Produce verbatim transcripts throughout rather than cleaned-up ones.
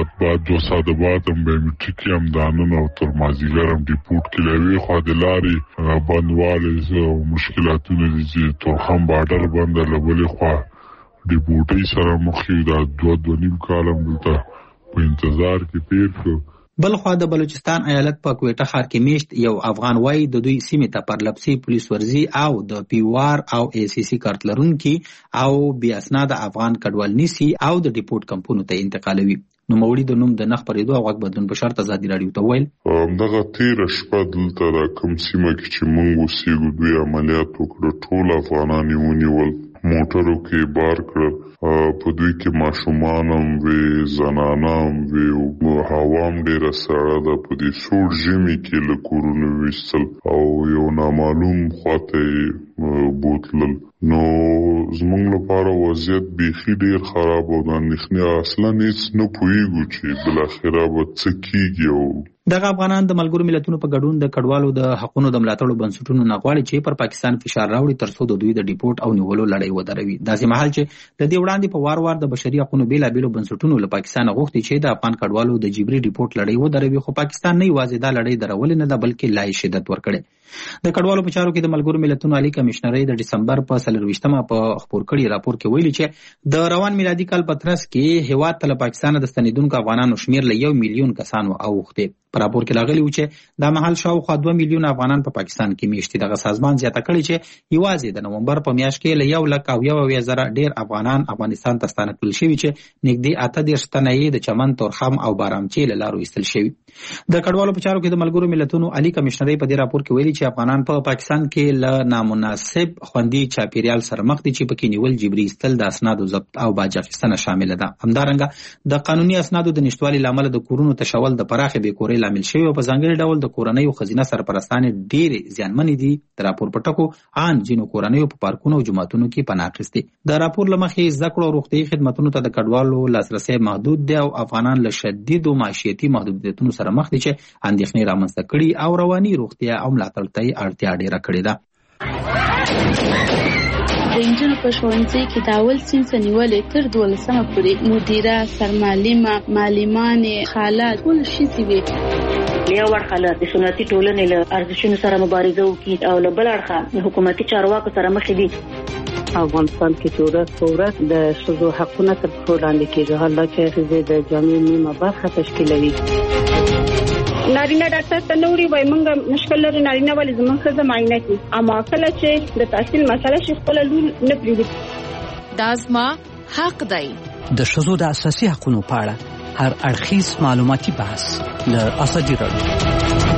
بعد دو ساعت بعد هم بایومټریک هم دانن او تر مازیګر هم ریپورت کې لوي خو د لارې بندواله مشکلاتونه دي چې تورخم بارډر بند لبلې خو ډیپورټي سره مخ یو د دوه دوه نیم کال هم دلته په انتظار کې تیر شو. بل خوا د بلوچستان ایالت په کوټه ښار کې میشت یو افغان وای د دوی سیمې ته پر لپسي پولیس ورزي او د پیوار او ای سی سی کارت لرونکي او بیا اسناد افغان کډوال نیسي او د ډیپورت کمپونو ته انتقالوي. نو مولوی د نوم د نخ پرېدو او غږ بدلون په شرط ازادي راډیو ته ویل دغه تیر شپه دلته د کوم سیمه کې چې موږ اوسېږو دوی عملیات وکړه ټول افغانان یې ونیول موټرو کې بار کړل په دوی کې ماشومان هم وي زنانه هم وي هوا هم ډېره سړه ده په دې سوړ ژمي کې له کورونو ویستل او یو نامعلوم خواته یې بوتلل. نو زموږ لپاره وضعیت بیخي ډېر خراب او د اندېښنې اصلا هېڅ نه پوهېږو چې بالاخره به څه کېږي. او دغه افغانان د ملګرو ملتونو په ګډون د کډوالو د حقونو د ملاتړو بنسټونو نه غواړي چې پر پاکستان فشار راوړي ترڅو د دوی د ډیپورت او نیولو لړۍ ودروي. داسې مهال چې د دې وړاندې په وار وار د بشري حقوقو بېلابېلو بنسټونو له پاکستان غوښتي چې د افغان کډوالو د جبري ډیپورت لړۍ ودروي خو پاکستان نه یوازې دا لړۍ درولې نه ده بلکې لا یې شدت ورکړی. د کډوالو په چارو کې د ملګرو ملتونو عالی کمشنرۍ د ډسمبر په څلرویشتمه په خپور کړي راپور کې ویلي چې د روان میلادي کال په ترڅ کې هیواد ته له پاکستان د ستنېدونکو افغانانو شمېر له یو میلیون کسانو اوښتی. په راپور کې راغلي و چې د مهال شاوخوا دوه میلیون افغانان په پاکستان کې میشتي. دغه سازمان زیاته کړې چې یوازې د نومبر په میاشت کې له یو لک او یو اویا زره ډېر افغانان افغانستان ته ستانه کړل شوي چې نږدې اته دېرش تنه یې د چمن، تورخم او بارامچې له لارو ایستل شوي. د کډوالو په چارو کې د ملګرو ملتونو عالی کمشنرۍ په دې راپور کې ویلي چې افغانان په پاکستان کې له نامناسب خوندي چاپیریال سره مخ دي چې پکې نیول، جبري ایستل، د اسنادو ضبط او باج اخیستنه شامله ده. همدارنګه د قانوني اسنادو د نشتوالي له امله د کورونو تشول د پراخې بېکورۍ لامل شوی او په ځانګړي ډول د کورنیو ښځینه سرپرستانې ډېرې زیانمنې دي. د راپور په ټکو ان ځینو کورنیو په پارکونو او جوماتونو کې پناه اخیستې. د راپور له مخې زده کړو او روغتیایي خدمتونو ته د کډوالو لاسرسی محدود دی او افغانان له شدیدو معیشتي محدودیتونو سره مخ دي چې اندېښنې رامنځته کړي او رواني روغتیا او ملاتړ ته یې اړتیا ډېره کړې ده. د انجونو په ښوونځي کې د اول صنف نیولې تر دولسمه پورې مدیره، سرمعلمه، معلمانې، خاله ټول ښځې وې. یو اړخه د سنتي ټولنې له ارزښتونو سره مبارزه وکړي او له بل اړخه د حکومتي چارواکو سره مخ دي. افغانستان کې چې ورځ په ورځ د ښځو حقونه تر پښو لاندې کېږي، حالا چې ښځې د جامعې نیمه برخه تشکیلوي. نارینه ډاکټر ته نه وړي وایي موږ مشکل لرو، نارینه ولې زموږ ښځه معاینه کړي. اما کله چې د تحصیل مسله شي خپله لور نه پرېږدي. دا زما حق دی. د ښځو د اساسي حقونو په اړه هر اړخیز معلوماتي بحث له ازادي راډیو.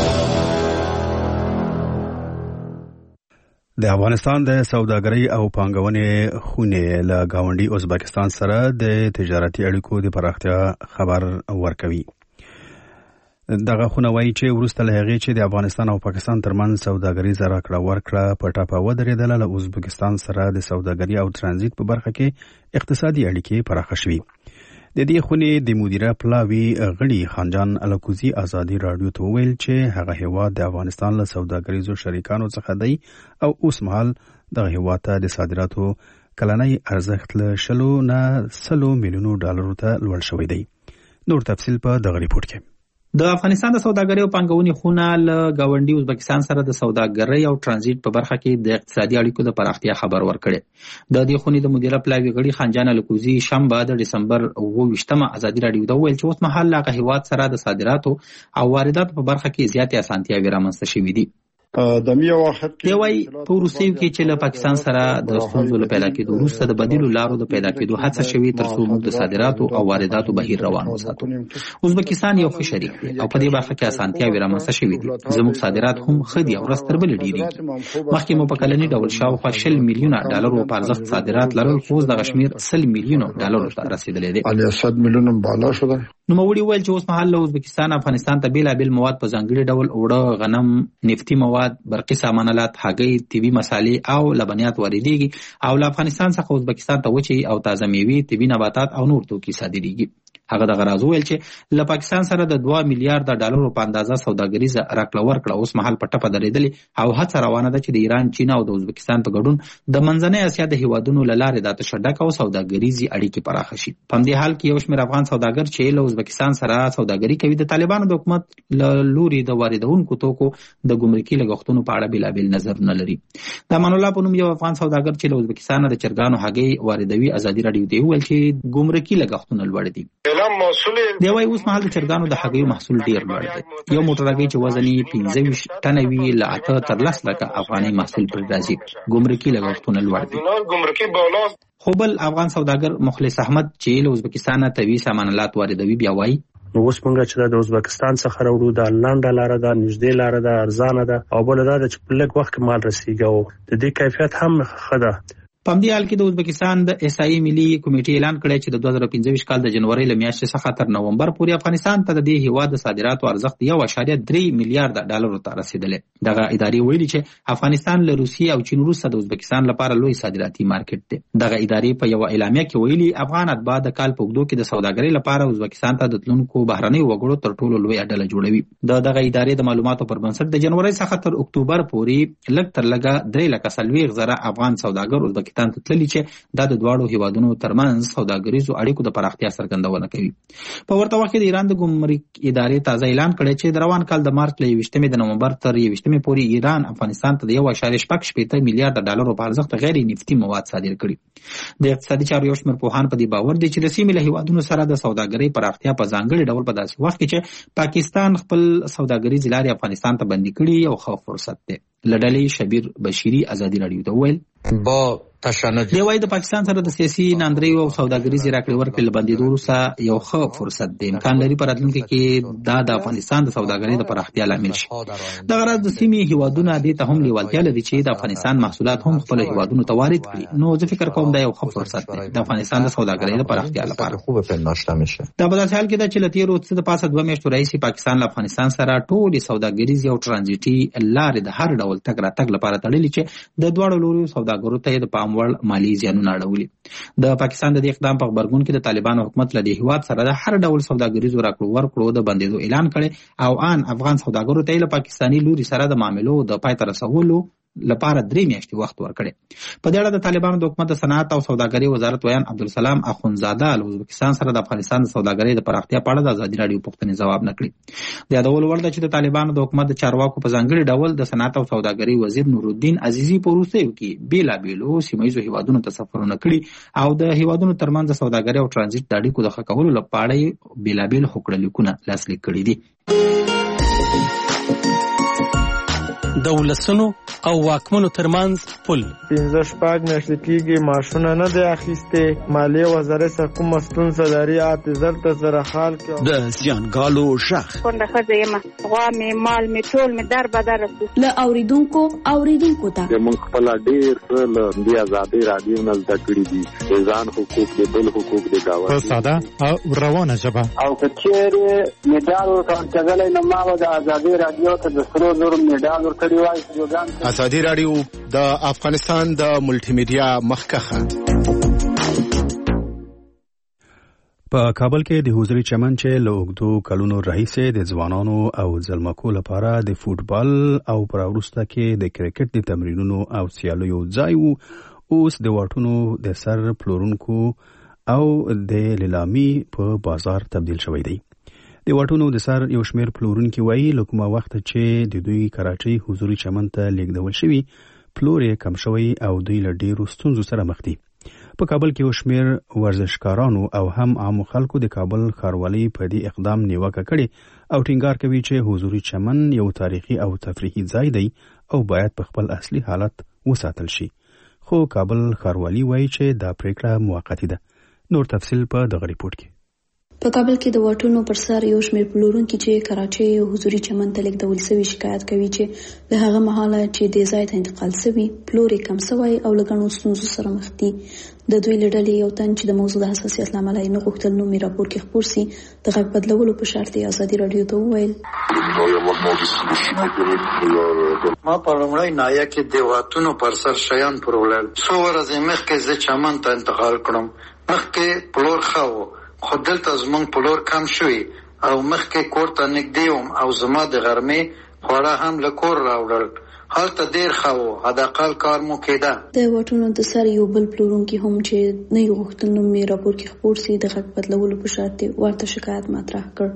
د افغانستان د سوداګرۍ او پانګونې خونې له ګاونډي ازبکستان سره د تجارتي اړیکو د پراختیا خبر ورکوي. دغه خونه وایي چې وروسته له هغې چې د افغانستان او پاکستان ترمنځ سوداګریزه راکړه ورکړه په ټاپه ودرېدله، له ازبکستان سره د سوداګرۍ او ترانزیت په برخه کې اقتصادي اړیکې پراخه شوي. د دې خونې د مدیره پلاوي غړي خانجان الکوزي ازادي راډیو ته وویل چې هغه هیواد د افغانستان له سوداګریزو شریکانو څخه دی او اوس مهال دغه هیواد ته د صادراتو کلنی ارزښت له شلو نه سلو میلیونو ډالرو ته لوړ شوی دی. نور تفصیل په دغه ریپورت کې. د افغانستان د سوداګرۍ او پانګونې خونه له ګاونډي ازبکستان سره د سوداګرۍ او ترانزیت په برخه کې د اقتصادي اړیکو د پراختیا خبر ورکړي. د دې خونې د مدیره پلاوي غړي خانجان الکوزي شنبه د ډسمبر اوه ویشتمه ازادي راډیو ته وویل چې اوس مهال له هغه هیواد سره د صادراتو او وارداتو په برخه کې زیاتې اسانتیاوې رامنځته شوې دي. د میو وخت کې وایي په روسیو کې چې له پاکستان سره د ستونزو له پیدا کېدو وروسته د بدیلو لارو د پیدا کېدو هڅه شوې ترڅو موږ د صادراتو او وارداتو بهیر روان وساتو. ازبکستان یو ښه شریک دی او په دې برخه کې اسانتیاوې رامنځته شوې دي. زموږ صادرات هم ښه دي او ورځ تر بلې ډېرېږي. مخکې مو په کلني ډول شاوخوا شل میلیونه ډالرو په ارزښت صادرات لرل، خو اوس دغه شمېر سل میلیونو ډالرو ته رسېدلی دی. صد میلیونه بالا شو ده. نوموړي وویل چې اوس مهال له ازبکستان افغانستان ته بېلابېل مواد په ځانګړي ډول اوړه، غنم، نفتي مواد، برقي سامان آلات، هګۍ، طبي مسالې او لبنیات واردېږي او له افغانستان څخه ازبکستان ته وچې او تازه میوې، طبي نباتات او نور توکي صادرېږي. هغه دغه راز وویل چې له پاکستان سره د دوه میلیارډ ډالرو په اندازه سوداګریزه راکړه ورکړه اوس مهال په ټپه درېدلې او هڅه روانه ده چې د ایران، چین او د ازبکستان په ګډون د منځنۍ اسیا د هیوادونو له لارې د تشدد او سوداګریزي اړیکې پراخه شي. په همدې حال کې یو شمېر افغان سوداګر چې له ازبکستان سره سوداګري کوي د طالبانو د حکومت له لوري د واردونکو توکو د ګمرکي لګښتونو په اړه بېلابېل نظرونه لري. د امان الله په نوم یو افغان سوداګر چې له ازبکستان د چرګانو هګۍ واردوي ازادي راډیو ته وویل چې ګمرکي لګښتونه لوړ دي. دی وايي اوس مهال د چرګانو د هګیو محصول ډیر لوړ دی. یو موټر هګۍ چې وزن یې پنځه ویشت ټنه وي له اته تر لس لکه افغانۍ محصول پرې راځي. ګمرکي لګښتونه لوړ دي. خو بل افغان سوداګر مخلص احمد چې له ازبکستان طبي سامان آلات واردوي بیا وايي نو اوس مونږ چې د ازبکستان څخه راوړو د لنډه لاره ده، نږدې لاره ده، ارزانه ده او بل دا چې په لږ وخت کې مال رسیږي او د دې کیفیت هم ښه ده. په همدې حال کې د ازبکستان د احصایې ملي کمیټې اعلان کړی چې د دوه زره پنځه ویشت کال د جنورۍ له میاشتې څخه تر نومبر پورې افغانستان ته د دې هیواد د صادراتو ارزښت یو اعشاریه درې میلیارډ ډالرو ته رسېدلی. دغه ادارې ویلي چې افغانستان له روسیې او چین وروسته د ازبکستان لپاره لوی صادراتي مارکیټ دی. دغه ادارې په یوه اعلامیه کې ویلي افغان اتباع د کال په اوږدو کې د سوداګرۍ لپاره ازبکستان ته د تلونکو بهرنیو وګړو تر ټولو لویه ډله جوړوي. د دغه ادارې د معلوماتو پر بنسټ د جنورۍ څخه تر اکتوبر پورې لږ تر لږه درې لکه څلوېښت زره افغان سوداګر ازبکستان ته تللي چې دا د دواړو هیوادونو ترمنځ سوداګریزو اړیکو د پراختیا څرګندونه کوي. په ورته وخت کې د ایران د ګمرک ادارې تازه اعلان کړی چې د روان کال د مارچ له یوویشتمې د نومبر تر یوویشتمې پورې ایران افغانستان ته د یو اعشاریه شپږ شپېته میلیارډ ډالرو په ارزښت غیر نفتي مواد صادر کړي. د اقتصادي چارو یو شمېر پوهان په دې باور دي چې د سیمې له هیوادونو سره د سوداګرۍ پراختیا په ځانګړي ډول په داسې وخت کې چې پاکستان خپل سوداګریزې لارې افغانستان ته بندي کړي یو ښه فرصت دی. له ډلې شبیر بشیري ازادي راډیو ته وویل با تشنج دی وايي د پاکستان سره د سیاسي ناندریو او سوداګریزې راکړې ورکړې له بندېدو وروسته یو ښه فرصت دی. امکان لري په راتلونکي کې دا د افغانستان د سوداګرۍ د پراختیا لامل شي. دغه راز د سیمې هیوادونه دې ته هم لیوالتیا لري چې د افغانستان محصولات هم خپل هیوادونو ته وارد کړي. نو زه فکر کوم دا یو ښه فرصت دی د افغانستان د سوداګرۍ د پراختیا لپاره. خوبه پنداشته میشه. دا په داسې حال کې ده چې له تېرو څه د پاسه دوه میاشتو راهیسې پاکستان له افغانستان سره ټولې سوداګریزې او ټرانزیټي لارې د هر ډول تګ راتګ لپاره تړلې چې د دواړو لورو سوداګرو ته د پام وړ مالي زیانونه اړولي. د پاکستان د دې اقدام په غبرګون کې د طالبانو حکومت له دې هیواد سره د هر ډول سوداګریزو راکړو ورکړو د بندېدو اعلان کړی او ان افغان سوداګرو ته له پاکستاني لوري سره د معاملو د پای ته رسولو لپاره درې میاشتې وخت ورکړي. په دې اړه د طالبانو د حکومت د صنعت او سوداګرۍ وزارت ویان عبدالسلام اخونزاده له ازبکستان سره د افغانستان د سوداګرۍ د پراختیا په اړه د ازادي راډیو پوښتنې ځواب نه کړي. د یادولو وړ ده چې د طالبانو د حکومت د چارواکو په ځانګړي ډول د صنعت او سوداګرۍ وزیر نورالدین عزیزي په وروستیو کې بېلابېلو سیمه ییزو هیوادونو ته سفرونه کړي او د هیوادونو ترمنځ د سوداګرۍ او ټرانزیټ د اړیکو د ښه کولو لپاره یې بېلابېل هوکړلیکونه لاسلیک کړي دي. د ولسونو او واکمنو ترمنځ پل پنځه شپږ میاشتې کېږي معاشونه نه دی اخیستې. مالیې وزارت څخه کومه ستونزه لري اته زر ته زره حال کې د زیانګالو غږ کونډه ښځه یم، غوا مې مال مې ټول مې در بدر رسي. له اوریدونکو اوریدونکو ته موږ خپل ډېر څه له دې ازادۍ راډیو نه زده کړي دي. د ځان حقوق د بل حقوق د ګاونډي په ساده او روانه ژبه او که چېرې مډال ورکړلی نو ما به د ازادۍ راډیو ته د سرو زرو مډال ورکړی وای. ازادي راډیو د افغانستان د ملټي میډیا مخکخه. په کابل کې د حضوري چمن چې له اوږدو کلونو راهیسې د ځوانانو او ځلمکو لپاره د فوټبال او پر وروسته کې د کرکټ د تمرینونو او سیالیو ځای وو، اوس د واټونو د سر پلورونکو او د لیلامي په بازار تبدیل شوی دی. د واټونو د سر یو شمېر پلورونکي وایي له کومه وخت چې د دوی کراچۍ حضوري چمن ته لیږدول شوي پلور یې کم شوی او دوی له ډېرو ستونزو سره مخ دي. په کابل کې یو شمېر ورزشکارانو او هم عامو خلکو د کابل ښاروالۍ په دې اقدام نیوکه کړې او ټینګار کوي چې حضوري چمن یو تاریخي او تفریحي ځای دی او باید په خپل اصلي حالت وساتل شي. خو کابل ښاروالۍ وایي چې دا پریکړه موقتي ده. نور تفصیل په دغه ریپورت کې. په کابل کې د واټونو پر سر یو شمېر پلورونکي چې کراچۍ او حضوري چمن ته لیږدول شوي شکایت کوي چې له هغه مهاله چې دې ځای ته انتقال شوي پلور یې کم شوی او له ګڼو ستونزو سره مخ دي. د دوی له ډلې یو تن چې د موضوع د حساسیت له امله یې نه غوښتل نوم یې راپور کې خپور سي د غږ بدلولو په شرط یې ازادي راډیو ته وویل. ما په لومړۍ ناحیه کې د واټونو پر سر شیان پلورل. څو ورځې مخکې زه چمن ته انتقال کړم. مخکې پلور ښه و خو دلته زموږ پلور کم شوی او مخکې کور ته نږدې وم او زما د غرمې خواړه هم له کور راوړل. هلته ډېر ښه و حداقل کار مو کېده. د واټونو د سر یو بل پلورونکي هم چې نه یې غوښتل نوم یې راپور کې خپور سي د غږ بدلولو په شرط یې ورته شکایت مطرح کړ.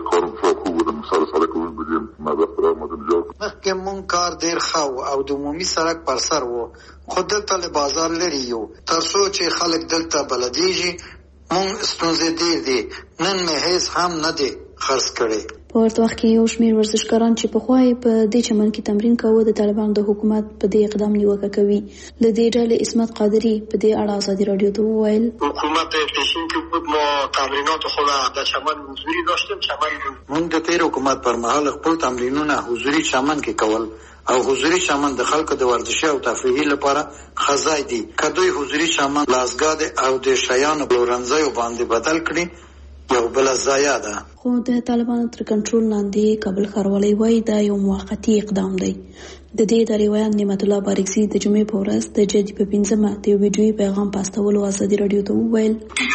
مخکې مونږ کار ډېر ښه و او د عمومي سړک پر سر و خو دلته له بازار لرې یو تر څو چې خلک دلته بلدیږي مونږ ستونزې ډېر دي. نن مې هیڅ هم نه دی خرڅ کړی. په ورته وخت کې یو شمېر ورزشکاران چې پخوا یې په دې چمن کې تمرین کاوه د طالبانو د حکومت په دې اقدام نیوکه کوي. له دې ډلې عصمت قادري په دې اړه ازادي راډیو ته وویل حکومت پیشین کې بود ما تمرینات خود در چمن حضوری داشتیم. چمن مونږ د تیر حکومت پر مهال خپل تمرینونه حضوری چمن کې کول او حضوری چمن د خلکو د ورزشي او تفریحي لپاره خزای دي. که دوی حضوری چمن لاسګاد او د شیانو پلورنځیو باندې بدل کړي یو بل ضایع ده. خو د طالبانو تر کنټرول لاندې کابل ښاروالۍ وایي دا یو موقتي اقدام دی. د دې ادارې ویان نعمت الله بارکزي د جمعې په ورځ د جدي په پنځمه د یو ویډیویي پیغام په استولو ازادي راډیو ته وویل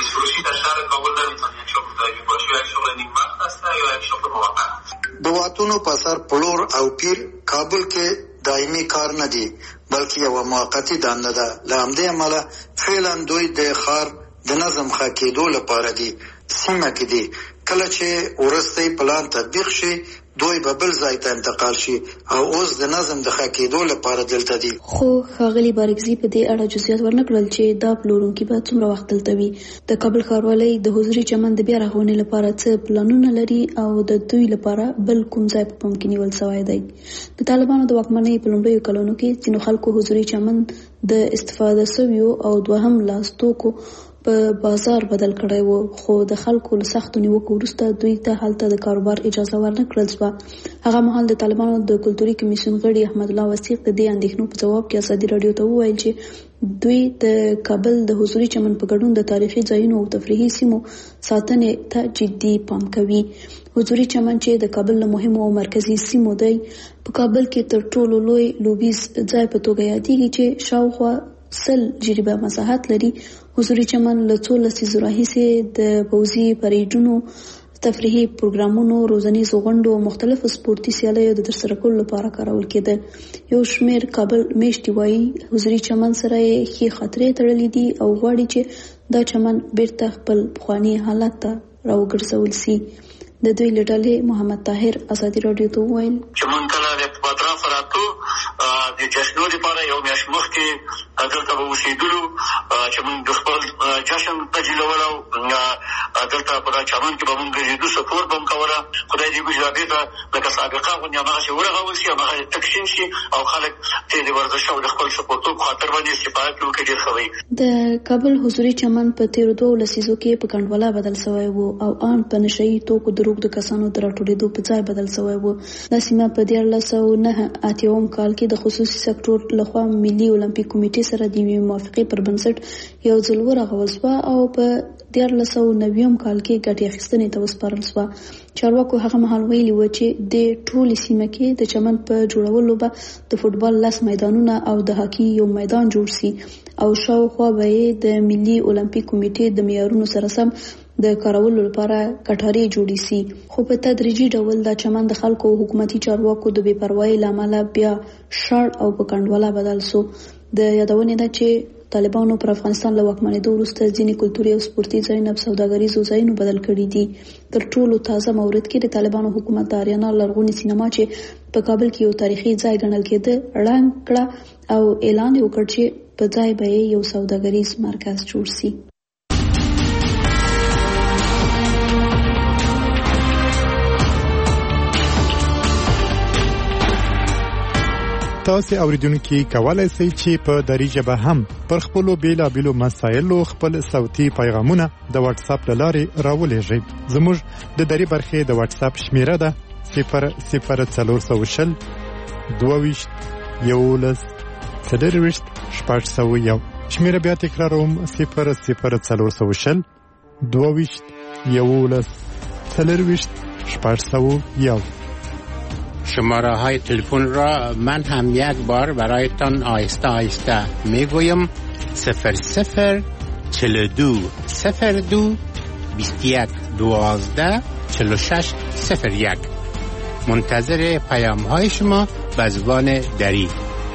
د واټونو په سر پلور او پیر کابل کې دایمي کار نه دی بلکې یو موقتي دنده ده. له همدې امله فعلا دوی د ښار د نظم ښه کېدو لپاره دي سیمه کې دي. کله چې وروستی پلان تطبیق شي دوی به بل ځای ته انتقال شي او اوس د نظم د ښه کېدو لپاره دلته دي. خو ښاغلي بارکزي په دې اړه جزئیات ورنکړل چې دا پلورونکي به څومره وخت دلته وي. د کابل ښاروالۍ د حضوري چمن د بیا رغونې لپاره څه پلانونه لري او د دوی لپاره بل کوم ځای په پام کې نیول شوی دی. د طالبانو د واکمنۍ په لومړیو کلونو کې ځینو خلکو حضوري چمن د استفاده شویو او دوهم لاس توکو په بازار بدل کړی وو خو د خلکو له سختو نیوکو وروسته دوی ته هلته د کاروبار اجازه ورنه کړل شوه. هغه مهال د طالبانو د کلتوري کمیسیون غړي احمد الله وثیق د دې اندېښنو په ځواب کې ازادي راډیو ته وویل چې دوی د کابل د حضوري چمن په ګډون د تاریخي ځایونو او تفریحي سیمو ساتنې ته جدي پام کوي. حضوري چمن چې د کابل له مهمو او مرکزي سیمو دی په کابل کې تر ټولو لوی لوبیز ځای په توګه یادېږي چې شاوخوا سل جریبه مساحت لري. حضوري چمن له څو لسیزو راهیسې د پوځي پریډونو تفریحي پروګرامونو روزنیزو غونډو او مختلفو سپورتي سیالیو د ترسره کولو لپاره کارول کېده. یو شمېر کابل میشتي وایي حضوري چمن سره یې ښې خاطرې تړلې دي او غواړي چې دا چمن بیرته خپل پخواني حالت ته راوګرځول سي. د دوی له ډلې محمد طاهر ازادي راډیو ته وویل چې مونږ کله د اطراف راتلو د جشنو لپاره یو میاشت مخکې دلته به اوسېدلو چې مونږ د خپل جشن تجلیول او دلته په دا چمن کې به مونږ ګرځېدو سپورت به مو کوله. خدای دې وکړي دا بېرته لکه سابقه غوندې هماغسې ورغول شي هماغسې تقسیم شي او خلک ترې د ورزش او د خپل سپورتو په خاطر باندې استفاده کړي وکړي ډېر ښه وي. د کابل حضوري چمن په تېرو دوو لسیزو کې په کنډواله بدل شوی و او ان په نشهیي توکو د د کسانو د راټولېدو په ځای بدل شوی و. دا سیمه په دیارلس سوه نهه اتیاوم کال کې د خصوصي سکتور لخوا ملي اولمپیک کمیټې سره د یوې موافقې پر بنسټ یو ځل ورغول شوه او په دیارلس سوه نویم کال کې ګټې اخیستنې ته وسپارل شوه. چارواکو هغه مهال ویلي و چې د ټولې سیمه کې د چمن په جوړولو به د فوټبال لس میدانونه او د هاکي یو میدان جوړ شي او شاوخوا به یې د ملي اولمپیک کمیټې د معیارونو سره سم د کارولو لپاره کټارې جوړې سي. خو په تدریجي ډول دا چمن د خلکو او حکومتي چارواکو د بې پروایۍ له امله بیا شړ او په کنډواله بدل سو. د یادونې ده چې طالبانو پر افغانستان له واکمنېدو وروسته ځینې کلتوري او سپورتي ځایونه په سوداګریزو ځایونو بدل کړي دي. تر ټولو تازه مورد کې د طالبانو حکومت د آریانا لرغونې سینما چې په کابل کې یو تاریخي ځای ګڼل کېده ړنګ کړه او اعلان یې وکړ چې په ځای به یو سوداګریز مرکز جوړ سي. تاسو اوریدونکو کولای شئ چې په دری ژبه هم پر خپل بیلابیلو مسایلو خپل صوتي پیغامونه د واتس اپ لارې راولېږئ. زموږ د دری برخې د واتس اپ شمیره ده صفر صفر څلور سوه شل دوه ویشت یولس څلرویشت شپږ سوه یو. شمیره بیا تکراروم صفر صفر څلور سوه شل دوه ویشت یولس څلرویشت شپږ سوه یو. شماره های تلفن را من هم یک بار برایتان آهسته آهسته میگویم. صفر صفر چل دو صفر دو بیست یک دوازده چل و شش صفر یک. منتظر پیام های شما به زبان دری.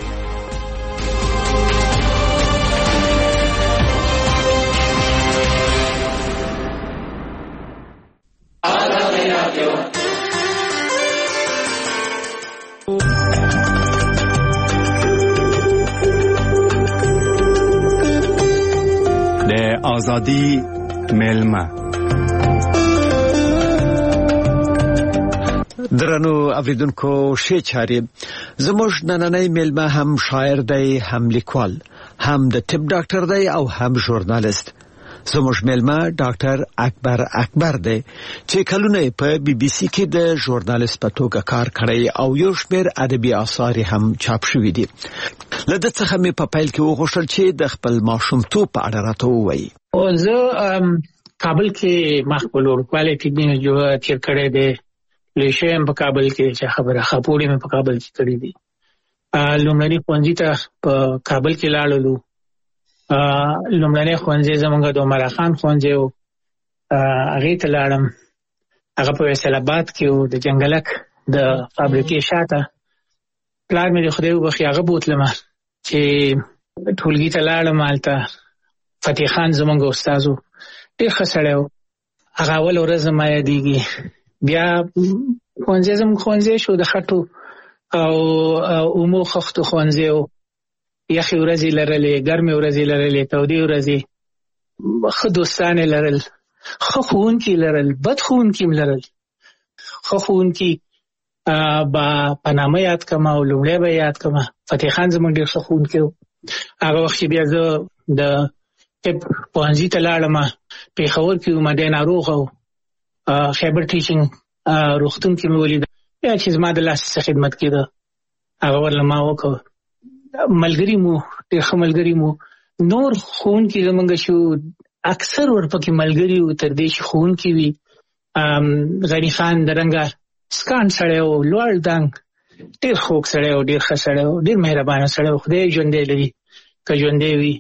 آزادی میلمه. درنو اوریدونکو ښه چاري. زموږ نننۍ میلمه هم شاعر دی، هم لیکوال، هم د طب ډاکټر دی او هم ژورنالیست. زموږ میلمه ډاکټر اکبر اکبر دی چې کلونه په بي بي سي کې د ژورنالیست په توګه کار کړی او یو شمېر ادبي اثار هم چاپ شوي دي. له دې څخه مې په پیل کې وغوښتل چې د خپل ماشومتوب په اړه راته ووایي. زه کابل کې ما خپل ورکوالی کې جو تیر کړی دی. لیشه هم په کابل کې چې خبره خپوړې مې په کابل کې کړې دي. لومړني ښوونځي ته په کابل کې لاړلو. لومړنی ښوونځی زمونږ د عمر خان ښوونځی و، هغې ته لاړم. هغه په فیصل آباد کې و، د جنګلک د فابریکې شاته. پلار مې د خدای وبخښي هغه بوتلمه چې ټولګي ته لاړم. هلته فتح خان زمونږ استاد و، ډېر ښه سړی و. هغه اول ورځ زما یادېږي. بیا ښوونځی زموږ ښوونځی شو د خټو او اومو خښتو ښوونځی و. یخې ورځې لرلې، ګرمې ورځې لرلې، تودې ورځې. ښه دوستان یې لرل، ښه ښوونکي لرل، بد ښوونکي هم لرل. ښه ښوونکي به په نامه یاد کړم او لومړی به یاد کړم. فتح خان زموږ ډېر ښه ښوونکی و. هغه وخت چې بیا زه د طب پوهنځي ته لاړم، پېښور کې وم، دی ناروغه و. خیبر ټیچینګ روغتون کې مې ولید. بیا چې زما د لاس څخه خدمت کېده هغه ورله ما وکړ. ملګري مو ډېر ښه ملګري مو. نور ښوونکي زمونږ شو، اکثر ورپکې ملګري وو تر دې چې ښوونکي وي. غني خان د رنګه سکان سړی و، لوړ دنګ، ډېر خوږ سړی و، ډېر ښه سړی و، ډېر مهربانه سړی و. خدای ژوندی لري که ژوندی وي.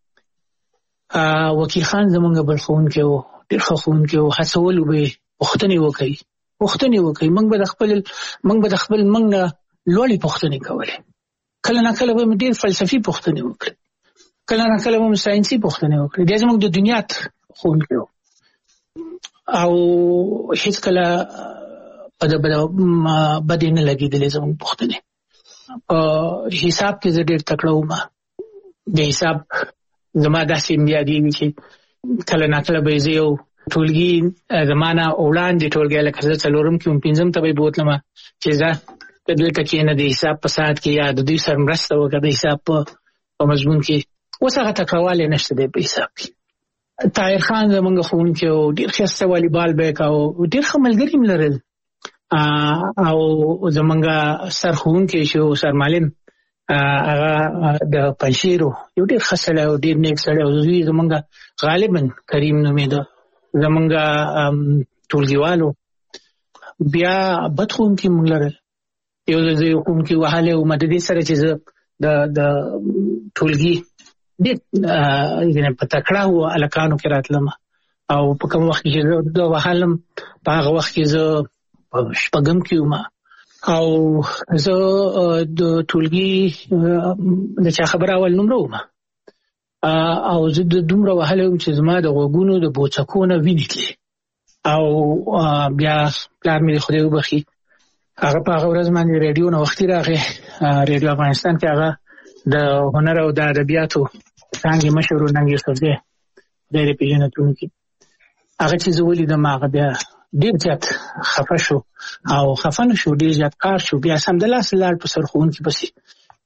وکیل خان زمونږ بل ښوونکی و، ډېر ښه ښوونکی و. هڅولو به یې پوښتنې وکړي پوښتنې وکړي موږ به د خپل موږ به د خپل موږ نه لوړې پوښتنې کولې. کله نه کله به مې ډېر فلسفي پوښتنې وکړي، کله نه کله به مې ساینسي پوښتنې وکړي. دی زموږ د دنیات ښوونکی و او هېڅکله په ده بدې نه لګېدلې زموږ پوښتنې. په حساب کې زه ډېر تکړه وم. د حساب زما داسې یادېږي چې کله نه کله به زه یو ټولګي زما نه وړاندې ټولګی لکه زه څلورم کې وم، پنځم ته به یې بوتلمه چې ځه دلته کښېنه، د حساب په ساعت کې یا د دوی سره مرسته وکړه د حساب په مضمون کې. اوس هغه تکړهوالی نشته دی په حساب کې. طاهر خان زمونږ ښوونکی و، ډېر ښایسته والیبال به یې کاوه، ډېر ښه ملګري هم لرل. او زمونږ سر ښوونکی شو سر معلم، هغه د پنجشیر و، یو ډېر ښه سړی و، ډېر نیک سړی و. زوی زمونږ غالبا کریم نومېده، زمونږ ټولګیوال و. بیا بد ښوونکي مونږ لرل. یو ځل زه یو ښوونکي وهلی وم د دې سره چې زه د ټولګي ډېر په تکړه و هلکانو کې راتلم، او په کوم وخت کې چې زه وهلم په هغه وخت کې زه په شپږم کې وم. او زه د ټولګي د چا خبره اول نمره وم، او زه د دومره وهلی وم چې زما د غوږونو د بوڅکو نه وینې تلې. او بیا پلار مې د خدای وبخښي هغه په هغه ورځ باندې ریډیو نه وختي راغی، ریډیو افغانستان کې هغه د هنر او د ادبیاتو څانګې مشر و ننګ یوسفزی، خدای دې پېژنتونکي. هغه چې زه ولیدم هغه بیا ډېر زیات خفه شو، او خفه نه شو، ډېر زیات کار شو. بیا سمدلاسه لاړ په سر ښوونکي پسې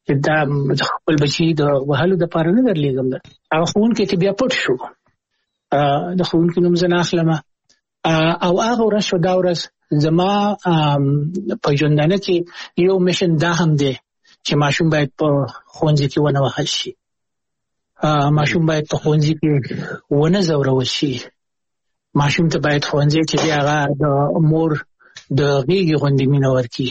چې دا خپل بچي د وهلو د پاره نه درلېږم ده. هغه ښوونکی ته بیا پټ شو، د ښوونکي نوم زه نه اخلم. او هغه ورځ شو دا ورځ زما په ژوندانه کې یو میشن دا هم دی چې ماشوم باید په ښوونځي کې ونه وهل شي، ماشوم باید په ښوونځي کې ونه ځورول شي، ماشوم ته باید ښوونځي چې دی هغه د مور د غېږې غوندې مینه ورکړي.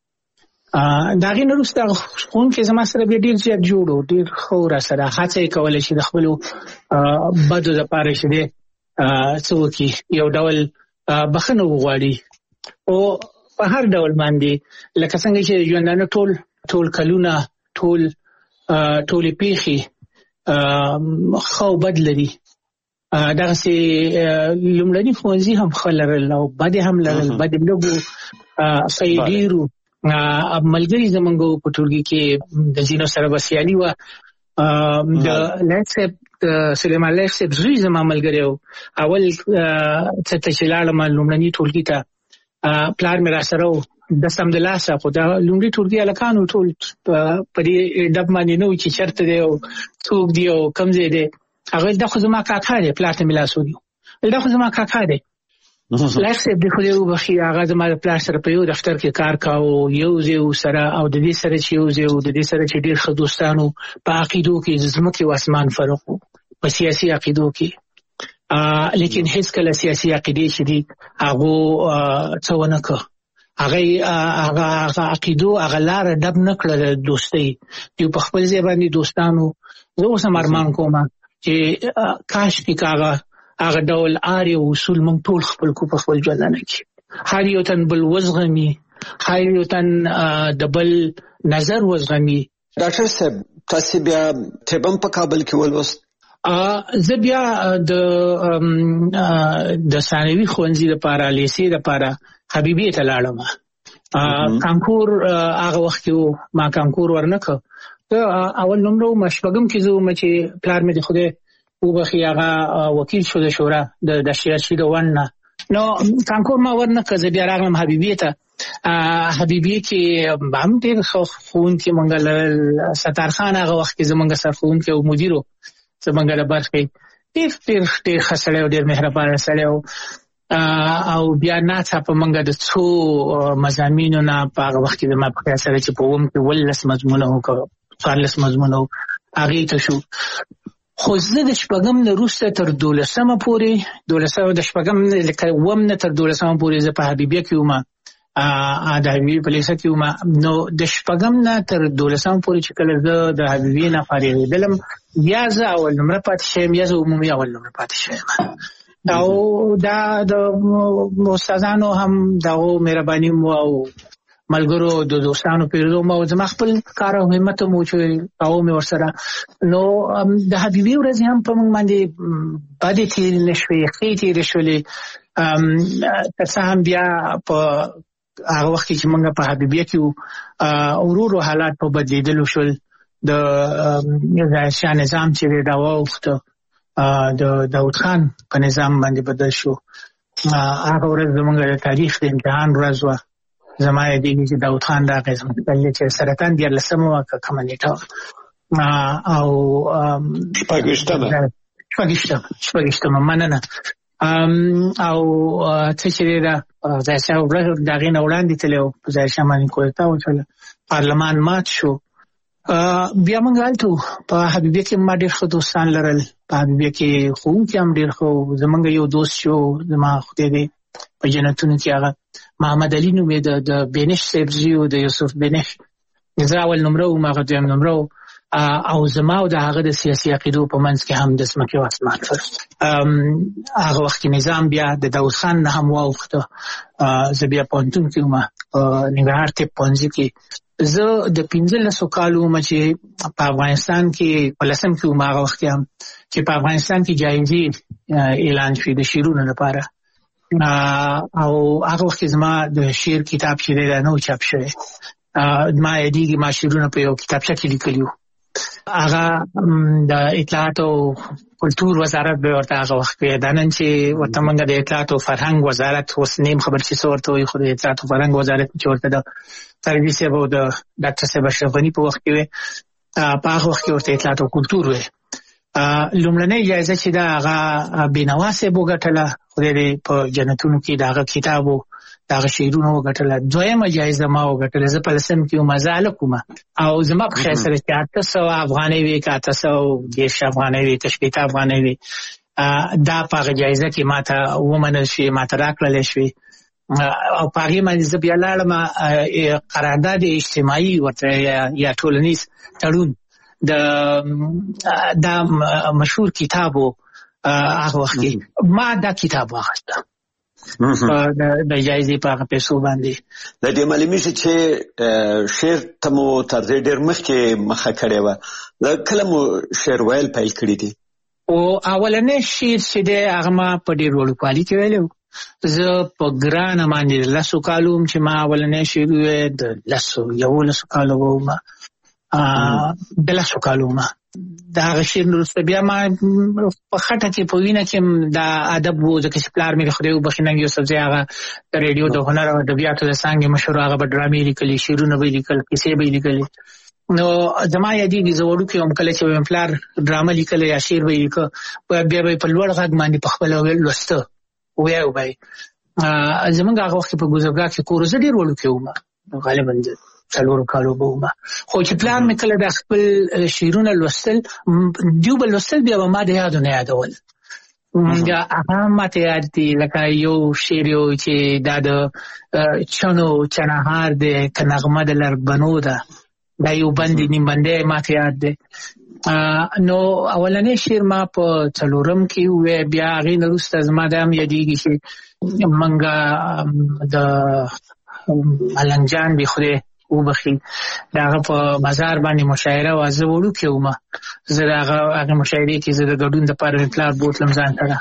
د هغې نه وروسته ښوونکی زما سره بیا ډېر زیات جوړ و، ډېر ښه راسره هڅه یې کوله چې د خپلو بدو دپاره چې دی څه وکړي، یو ډول بخښنه وغواړي. او په هر ډول باندې لکه څنګه چې ژوندانه ټول ټول کلونه ټول ټولې پیښې ښه او بد لري، دغسې لومړني ښوونځي هم ښه لرل او بدې هم لرل. بدې لږ وو، ښه یې ډېر وو. ملګري زمونږ په ټولګي کې د ځینو سره به سیالي وه. د لایق صاحب سلیمان لایق صاحب زوی زما ملګری و. اول څه ته چې لاړم لومړني ټولګي ته، پلار مې راسره و د سمدلاسه، خو دا لومړي ټولګي هلکانو ټول په دې ډب باندې نه و چې چېرته دی او څوک دی او کوم ځای دی. هغه دا خو زما کاکا دی، پلار ته مې لاس ونیو، دا خو زما کاکا دی. لایق صاحب د خدای وبخښي، هغه زما د پلار سره په یو دفتر کې کار کاوه، یو ځای و سره، او د دې سره چې یو ځای و، د دې سره چې ډېر ښه دوستان و. په عقیدو کې د ځمکې او اسمان فرق و، په سیاسي عقیدو کې. لیکن هیڅ کله سیاسي عقیدې چې دي هغو څه ونه کړه، هغه هغه عقیدو هغه لاره ډب نه کړه د دوستۍ. دوی په خپل ځای باندې دوستانو. زه اوس هم ارمان کوم چې کاشکې که هغه هغه ډول آر یو اصول موږ ټول خپل کو په خپل ژوندانه کې، هر یو تن بل وزغمي، هر یو تن د بل نظر وزغمي. ډاکټر صاحب تاسو بیا طب هم په کابل کې ولوست؟ زه بیا د د ثانوي ښوونځي دپاره لیسې دپاره حبیبیې ته لاړم. کانکور هغه وخت کې و، ما کانکور ورنه کړ. اول نمره وم، شپږم کې زه وم چې پلار مې د خدای وبخښي هغه وکیل شو د شورا د سیاسي د ون نه. نو کانکور ما ورنه کړ، زه بیا راغلم حبیبیې ته. حبیبیې کې هم ډېر ښه ښوونکي موږ لرل. ستار خان هغه وخت کې زموږ سرښوونکی او مدیر و زموږ د برخې. ډېر ډېر ډېر ښه سړی و، ډېر مهربانه سړی و. او بیا ناڅاپه موږ د څو مضامینو نه په هغه وخت کې زما په خیال سره چې په اووم کې اوولس مضمونه و که څوارلس مضمونه و، هغې ته شو. خو زه د شپږم نه وروسته تر دولسمه پورې، دولسمه د شپږم لکه اووم نه تر دولسمه پورې زه په حبیبیه کې وم، د حبیبیې په لیسه کې وم. نو د شپږم نه تر دولسمه پورې چې کله زه د حبیبیې نه فارغېدلم، یا زه اول نمره پاتې شویم یا زه عمومي اول نمره پاتې شویم. او دا د استادانو هم دغو مهرباني مو او ملګرو د دوستانو پیرودو مو زما خپل کار او همت مو چې او مې ورسره. نو د حبیبي ورځې هم په موږ باندې بدې تېرې نه شوې، ښې تېرې شولې. تر څه هم بیا په هغه وخت کې چې موږ په حبیبیه کې وو، ورو ورو حالات په بدلېدلو شول. د ظاهرشاه نظام چې دی دا واوښته، د داود خان په نظام باندې بدل شو. هغه ورځ زموږ د تاریخ د امتحان ورځ وه. زما یادېږي چې داود خان راغی زموږ کلي چې سرطان دیارلسمه وه که کومه نیټه وه، او شپږویشتمه شپږویشتمه شپږویشتمه مننه. او څه چې دی دا ظاهرشاه د هغې نه وړاندې تللی و، په ظاهرشاه باندې کودتا وشوله، پارلمان مات شو. بیا موږ هلته په حبیبیه کې ما ډېر ښه دوستان لرل. په حبیبیه کې ښوونکي هم ډېر ښه و. زموږ یو دوست شو زما خدای دی په جنتونو کې، هغه محمد علي نوم یې د بینش صاحب زوی و، د یوسف بینش. زه اول نمره وم، هغه دویم نمره و. او زما او د هغه د سیاسي عقیدو په منځ کې هم د ځمکې او اسمان فرق. هغه وخت کې نظام بیا د داود خان نه هم واوښته. زه بیا پوهنتون کې وم، ننګرهار طب پوهنځي کې. زه د پنځلسو کالو وم چې په افغانستان کې په لسم کې وم، هغه وخت هم چې په افغانستان کې جایزې اعلان شوې د شعرونو لپاره. او هغه وخت زما د شعر کتاب چې دی دا نه و چاپ شوی. ما یادېږي ما شعرونه په یو کتابچه کې لیکلي وو. هغه د اطلاعات او کلتور وزارت به ورته هغه وخت کې دا نن چې ورته موږ د اطلاعات او فرهنګ وزارت اوس نیم خبر چې څه ورته وایي، خو د اطلاعات او فرهنګ وزارت چې ورته ده تربیه صاحب او د ډاکټر صاحب اشرف غنی په وخت کې په هغه وخت کې ورته اطلاعات او کلتور وي. لومړنۍ جایزه چې دا هغه بینوا صاحب وګټله، خدای دې په جنتونو کې دا هغه کتاب و دا هغه شعرونه وګټله. دویمه جایزه ما وګټله، زه په لسم کې وم، زه هلک وم او زما په خیال سره چې اته سوه افغانۍ وي که اته سوه دېرش افغانۍ وي که شپېته افغانۍ وي، دا په هغه جایزه کې ما ته ومنل شوې، ما ته راکړلی شوې او په هغې باندې زه بیا لاړم قرارداد اجتماعي ورته یا ټولنیز تړون د دا مشهور کتاب و هغه وخت کې ما دا کتاب واخیسته د جایزې په هغه پیسو باندې. د دې معلومیږي چې شعر ته مو تر دې ډېر مخکې مخه کړې وه، کله مو شعر ویل پیل کړي دي؟ او اولنی شعر چې دی هغه ما په ډېر وړوکوالي کې ویلی و. زه په ګرانه باندې لسو کالو وم چې ما اولنی شعر وویل، د لسو یولسو کالو به وم، د لسو کالو وم. د هغه شعر وروسته بیا ما په خټه کې په وینه کې دا ادب و، ځکه چې پلار مې خدای وبخښي ننګ یوسفزی هغه د ریډیو د هنر او ادبیاتو د څانګې مشهور، هغه به ډرامې لیکلي، شعرونه به یې لیکل، کیسې به یې لیکلې. نو زما یادېږي زه وړوکی وم کله چې به مې پلار ډرامه لیکله یا شعر به یې لیکه، بیا به یې په لوړ غږ باندې په خپله لوسته ویو به یې. زمونږ هغه وخت په ګوزرګاه کې کور، زه ډېر وړوکی وم، غالبا څلورو کالو به وم، خو چې پلار مې کله د خپل شعرونه لوستل، دیو به لوستل بیا به ما د یادو نه یادول. هغه ماته یاد دي لکه یو شعر یو چې دا د چنو چنهار دی که نغمه د لربنو ده، دا یو بندي نیم بندی ماته یاد دی. نو اولنی شعر ما په څلورم کې ووی، بیا هغې نه وروسته زما دا هم یادېږي چې موږ د ملنګ جان بې خدای وبخښي د هغه په مزار باندې مشاعره وه، زه وړوکی وم، زه د هغه هغې مشاعرې کې زه د ګډون دپاره مې پلار بوتلم ځان سره.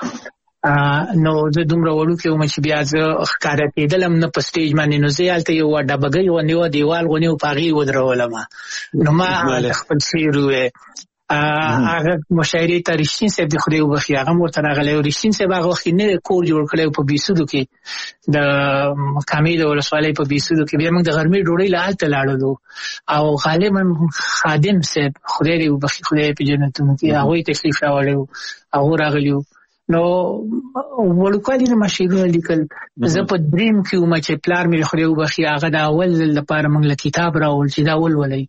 نو زه دومره وړوکی وم چې بیا زه ښکاره کېدلم نه په سټیج باندې، نو زه هلته یوه ډبګۍ غوندې وه، دیوال غوندې و، په هغې ودرولم. نو ما خپل شعر ووی. هغه مشاعرې ته رښتین صاحب د خدای وبخښي هغه هم ورته راغلی و. رښتین صاحب هغه وخت نوی کور جوړ کړی و په بیسودو کې، د کامې د ولسوالۍ په بیسودو کې. بیا موږ د غرمې ډوډۍ له هلته لاړلو او غالبا خادم صاحب خدای دې وبخښي، خدای په جنتونو کې، هغوی تشریف راوړی و، هغو راغلي وو. نو وړوکوالي نه ما شعرونه لیکل. زه په دریم کې وم چې پلار مې خدای وبخښي هغه د اول ځل لپاره موږ له کتاب راوړ چې دا ولولئ،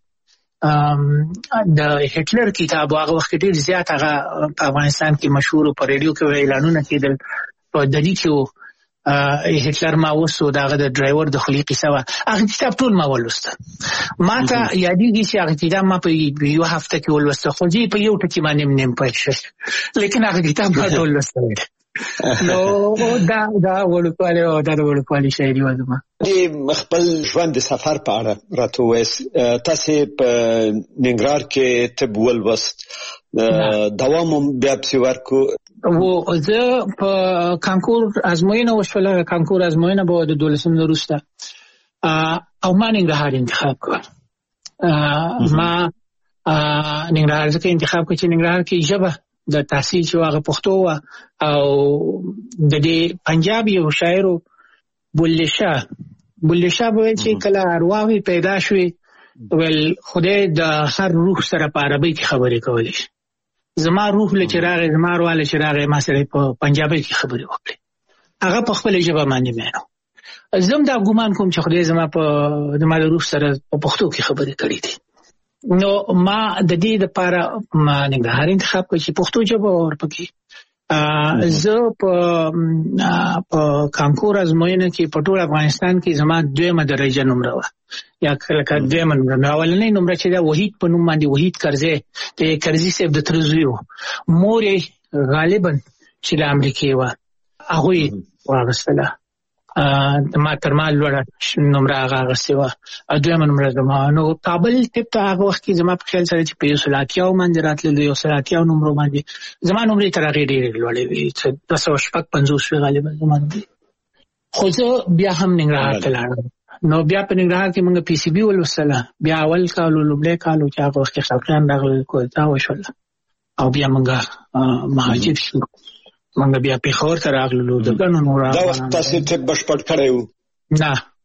د هټلر کتاب. هغه وخت ډېر زیات هغه په افغانستان کې مشهور و، په ریډیو کې اعلانونه کېدل، په دلی کې و هټلر ما وسو، د هغه د ډرایور د خولې قصه وه. هغه کتاب ټول ما ولوسته. ما ته یادېږي چې هغه کتاب ما په یوه هفته کې ولوسته، خو زه په یو ټکي باندې هم نیم پوه شوم، لیکن هغه کتاب ما ټول لوستی. نو دا دا وړوکوالی او دا د وړوکوالي شاعري وه زما. د خپل ژوند د سفر په اړه راته ووایاست. تاسې په ننګرهار کې طب ولوست، دوام هم بیا پسې ورکړو. و زه په کانکور ازموینه وشوله، کانکور ازموینه به د دولسم نه وروسته، او ما ننګرهار انتخاب کړ. ما ننګرهار ځکه انتخاب کړ چې ننګرهار کې ژبه د تحصیل چې هغه پښتو وه، او د دې پنجاب یو شاعر بلې شاه بلې شاه به ویل چې کله ارواحې پیدا شوې، ویل خدای د هر روح سره په عربۍ کې خبرې کولی شي. زما روح له چې راغی، زما اروا له چې راغی، ما سره په پنجابۍ کې خبرې وکړې، هغه په خپله ژبه باندې مینو. زه هم دا ګمان کوم چې خدای زما په زما د روح سره په پښتو کې خبرې کړې دي. نو ما د دې دپاره ما ننګرهار انتخاب کړ چې پښتو ژبه ورپکې. زه په کانکور ازموینه کې په ټول افغانستان کې زما دویمه درجه نمره وه، یا لکه دویمه نمره. اولنۍ نمره چې دا وحید په نوم باندې، وحید کرزی، د کرزي صاحب د تره زوی و. مور یې غالبا چې د امریکې وه، هغوی واخیستله. ما تر ما لوړه نمره هغه اخیستې وه، دویمه نمره زما. نو کابل طب ته هغه وخت کې زما په خیال سره چې په یو سل اتیاو باندې راتللو، یو سل اتیاو نمرو باندې زما نمرې تر هغې ډېرې لوړې وې، دوه سوه شپږ پنځوس وې غالبا زما نمرې. خو زه بیا هم ننګرهار ته لاړم. نو بیا په ننګرهار کې موږ پی سی بي ولوستله. بیا اول کال و لومړی کال و چې هغه وخت کې خلقیان راغلل، کوزدا وشوله، او بیا موږ مهاجر شو. موږ بیا پېښور ته راغللو د ګڼو نورو. دا وخت تاسې طب بشپړ کړی و؟ نه،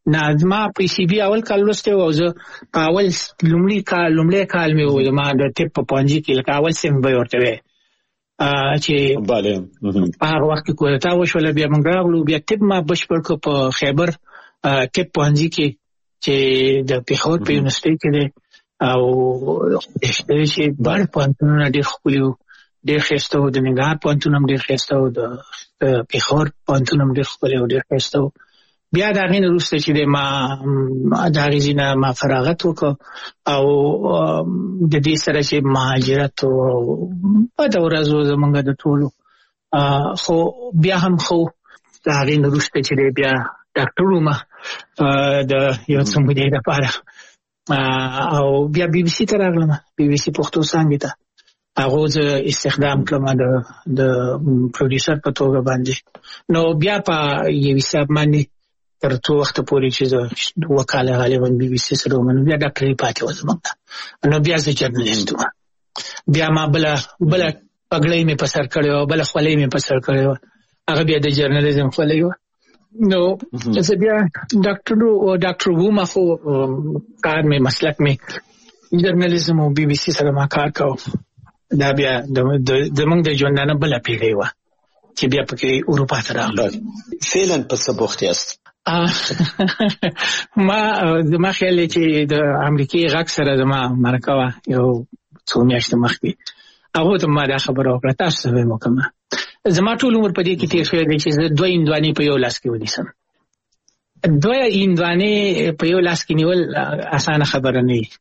نه ما پی سی بي اول کال لسته او زه په اول لومړی کال لومړی کال مې و ما د ټپ په پنځه کې لکه اول سم به ورته وي چې bale هغه وخت کې کوټا وشول بیا موږ راغلو بیا ټپ ما بشپړ کو په خیبر ټپ پنځه کې چې د پیښور په یونیورسيټي کې دی او چې بار پوهنتونونه ډېر ښکلي وو ډېر ښایسته وو د ننګرهار پوهنتون هم ډېر ښایسته وو د پیښور پوهنتون هم ډېر ښکلی وو ډېر ښایسته وو بیا د هغې نه وروسته چې دی ما د هغې ځینه ما فراغت وکړ او د دې سره چې مهاجرت و بده ورځ و زموږ د ټولو خو بیا هم خو د هغې نه وروسته چې دی بیا ډاکټر وم د یو څه مودې لپاره او بیا بي بي سي ته راغلم بي بي سي پښتو څانګې ته هغه زه استخدام کړم د د پروډوسر په توګه باندې نو بیا په یو حساب باندې تر څو وخت پورې چې زه وکاله غالبا بي بي سي سره ومنم بیا ډاکټري پاتې وم نو بیا زه جرنالست وم بیا ما بله بله پګړۍ مې په سر کړې وه بله خولۍ مې په سر کړې وه هغه بیا د جرنالیزم خولۍ وه نو زه بیا ډاکټر ډاکټر وم خو کار مې مسلک مې جرنالیزم او بي بي سي سره ما کار کوم دا بیا زموږ د ژوندانه بله پیړۍ وه چې بیا پکې اروپا ته راغلم فعلا په څه بوخت یاست ما زما خیال دی چې د امریکې غږ سره زما مرکه وه یو څو میاشتې مخکې هغو ته ما دا خبره وکړه تاسو ته ویم وکړم زما ټول عمر په دې کې تېر شوی دی چې زه دوه هندوانې په یو لاس کې ونیسم دوه هندوانې په یو لاس کې نیول اسانه خبره نه وي